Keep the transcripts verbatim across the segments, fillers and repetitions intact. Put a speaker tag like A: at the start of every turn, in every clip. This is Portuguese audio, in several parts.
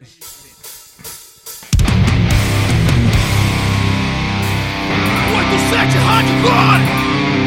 A: oito sete Hardcore!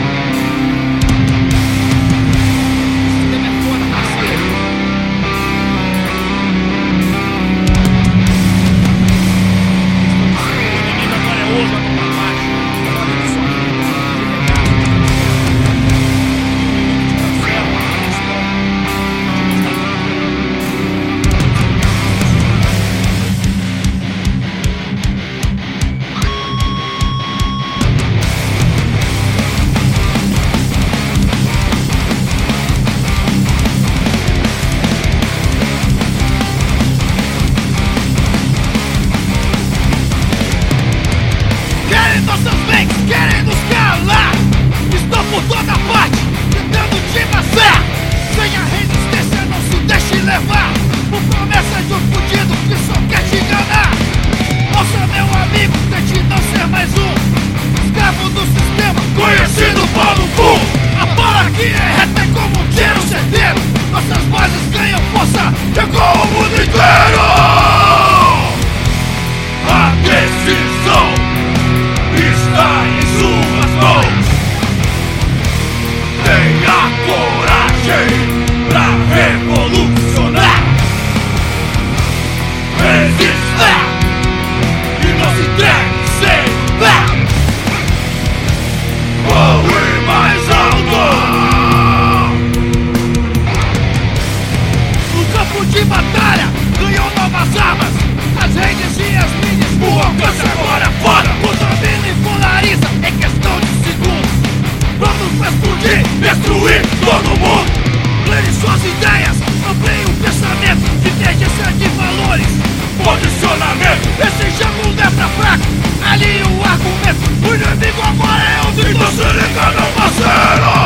A: Nossos bens querem nos calar. Estão por toda parte, tentando te matar. Sem a resistência, não se deixe levar por promessa de um fudido que só quer te enganar. Ouça, meu amigo, tente não ser mais um escravo do sistema, conhecido pau no cu. A bola aqui é reta é como um tiro certeiro. Nossas vozes ganham força, chegou o mundo inteiro. A decisão está em suas mãos. Tenha coragem pra revolucionar. Resista e não se entregue sem dar. Voe mais alto. No campo de batalha ganhou novas armas. As redes e as mídias, o alcance agora é foda. O domínio e polariza em questão de segundos. Prontos pra explodir, destruir todo mundo. Plane suas ideias, amplie o pensamento. Divergência de valores, posicionamento. Esse jogo não é pra fraco, alinhe o argumento. O inimigo agora é o então se liga, meu parceiro.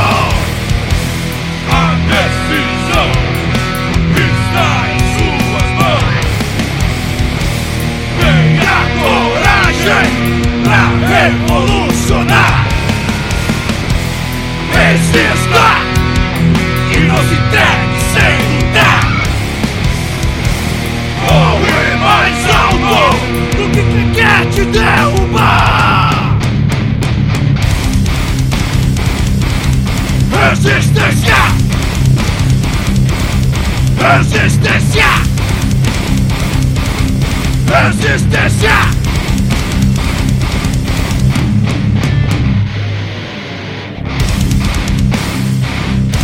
A: A decisão está em suas mãos. Tenha coragem pra revolucionar. Resista e não se entregue sem lutar. Voe mais alto do que quem quer te derrubar. Resistência! Resistência! Resistência!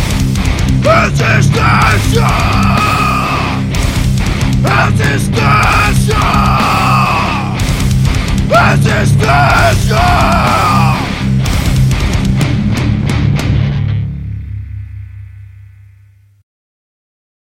A: Resistência! Resistência!